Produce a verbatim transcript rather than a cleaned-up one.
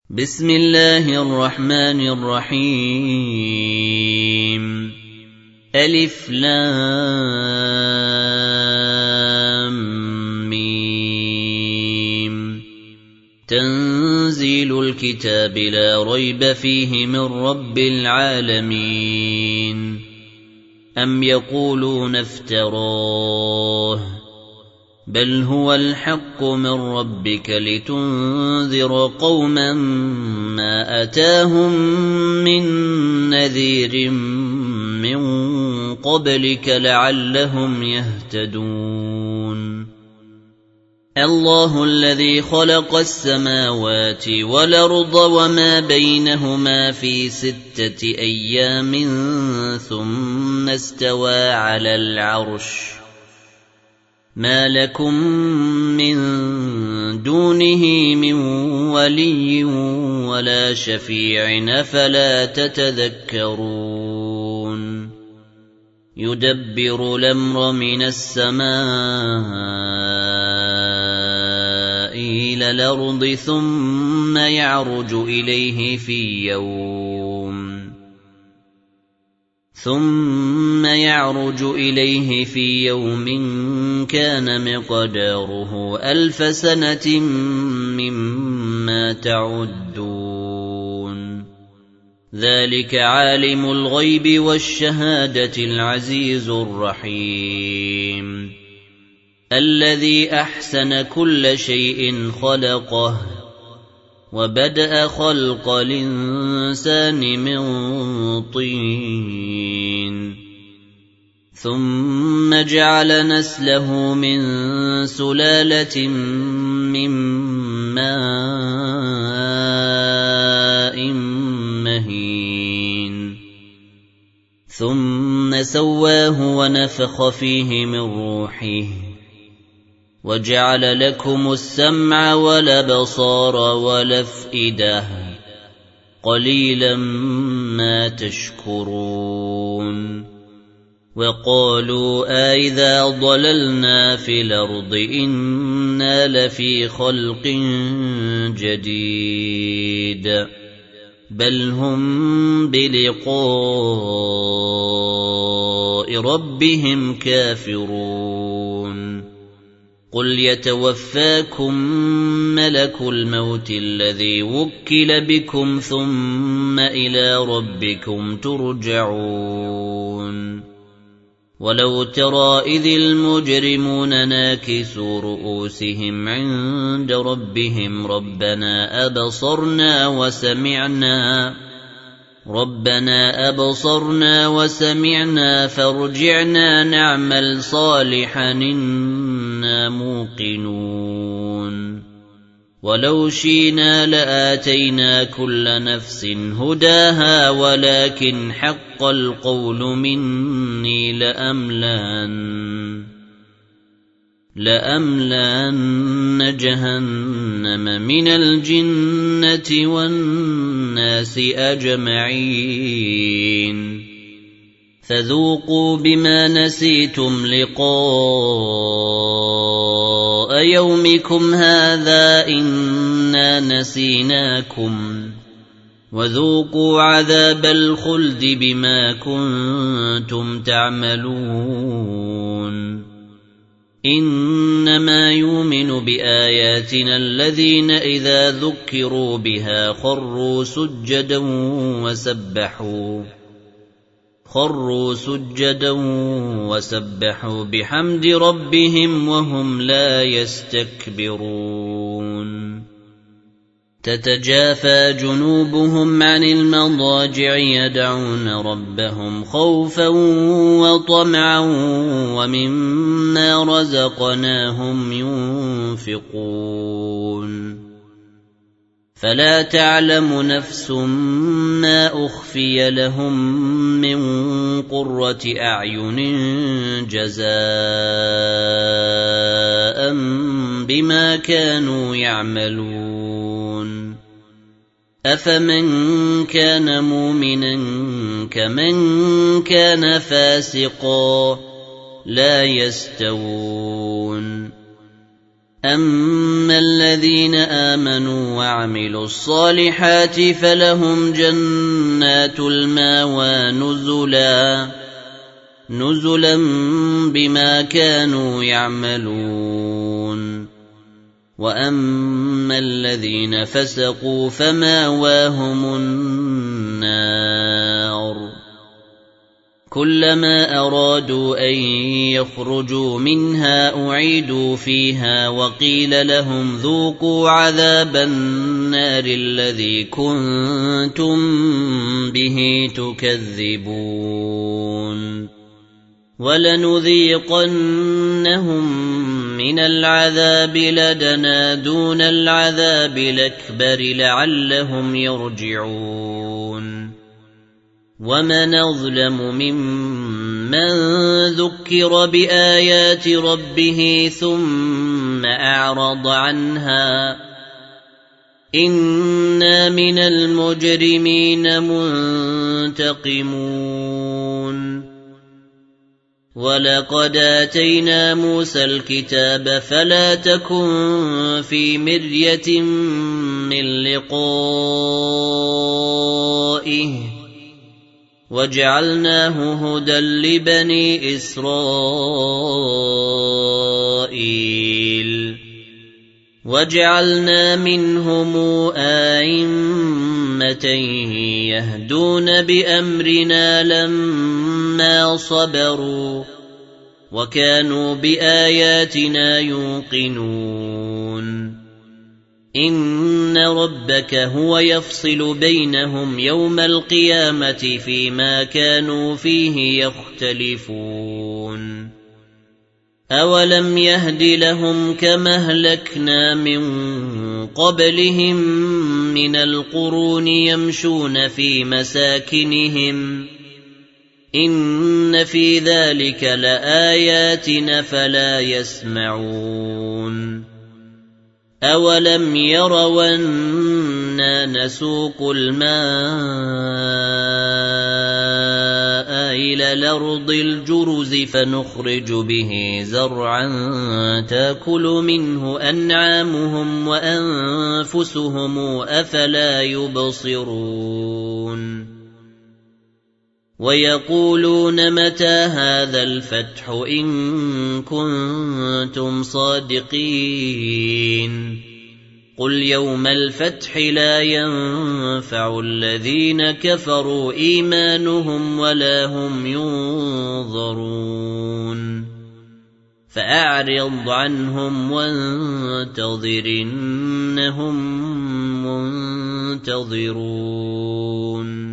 بسم الله الرحمن الرحيم ألف لام ميم تنزيل الكتاب لا ريب فيه من رب العالمين أم يقولون افتراه بل هو الحق من ربك لتنذر قوما ما أتاهم من نذير من قبلك لعلهم يهتدون الله الذي خلق السماوات والأرض وما بينهما في ستة أيام ثم استوى على العرش ما لكم من دونه من ولي ولا شفيع فلا تتذكرون يدبر الأمر من السماء إلى الأرض ثم يعرج إليه في يوم ثم يعرج إليه في يوم كان مقداره ألف سنة مما تعدون ذلك عالم الغيب والشهادة العزيز الرحيم الذي أحسن كل شيء خلقه وبدأ خلق الإنسان من طين ثم جعل نسله من سلالة من ماء مهين ثم سواه ونفخ فيه من روحه وجعل لكم السمع والأبصار والأفئدة قليلا ما تشكرون وقالوا أئذا ضللنا في الأرض إنا لفي خلق جديد بل هم بلقاء ربهم كافرون قل يتوفاكم ملك الموت الذي وكل بكم ثم إلى ربكم ترجعون ولو ترى إذ المجرمون ناكسوا رؤوسهم عند ربهم ربنا أبصرنا وسمعنا ربنا أبصرنا وسمعنا فارجعنا نعمل صالحا إنا موقنون ولو شئنا لآتينا كل نفس هداها ولكن حق القول مني لأملان لأملان جهنم من الجنة والناس أجمعين فذوقوا بما نسيتم لقاء يومكم هذا إنا نسيناكم وذوقوا عذاب الخلد بما كنتم تعملون إنما يؤمن بآياتنا الذين إذا ذكروا بها خروا سجدا وسبحوا خروا سجدا وسبحوا بحمد ربهم وهم لا يستكبرون تتجافى جنوبهم عن المضاجع يدعون ربهم خوفا وطمعا ومما رزقناهم ينفقون فلا تعلم نفس ما أخفي لهم من قرة أعين جزاء بما كانوا يعملون أفمن كان مؤمنا كمن كان فاسقا لا يستوون أما الذين آمنوا وعملوا الصالحات فلهم جنات المأوى نزلا نزلا بما كانوا يعملون وأما الذين فسقوا فمأواهم النار كلما أرادوا أن يخرجوا منها أعيدوا فيها وقيل لهم ذوقوا عذاب النار الذي كنتم به تكذبون ولنذيقنهم من العذاب لدنا دون العذاب الأكبر لعلهم يرجعون ومن أظلم ممن ذكر بآيات ربه ثم أعرض عنها إنا من المجرمين منتقمون ولقد آتينا موسى الكتاب فلا تكن في مرية من لقائه وجعلناه هدى لبني إسرائيل وجعلنا منهم أئمة يهدون بأمرنا لما صبروا وكانوا بآياتنا يوقنون إن ربك هو يفصل بينهم يوم القيامة فيما كانوا فيه يختلفون أولم يهد لهم كما أهلكنا من قبلهم من القرون يمشون في مساكنهم إن في ذلك لآيات فلا يسمعون أولم يروا أنا نسوق الماء إلى الأرض الجرز فنخرج به زرعا تأكل منه أنعامهم وأنفسهم أفلا يبصرون ويقولون متى هذا الفتح إن كنتم صادقين قل يوم الفتح لا ينفع الذين كفروا إيمانهم ولا هم ينظرون فأعرض عنهم وانتظر إنهم منتظرون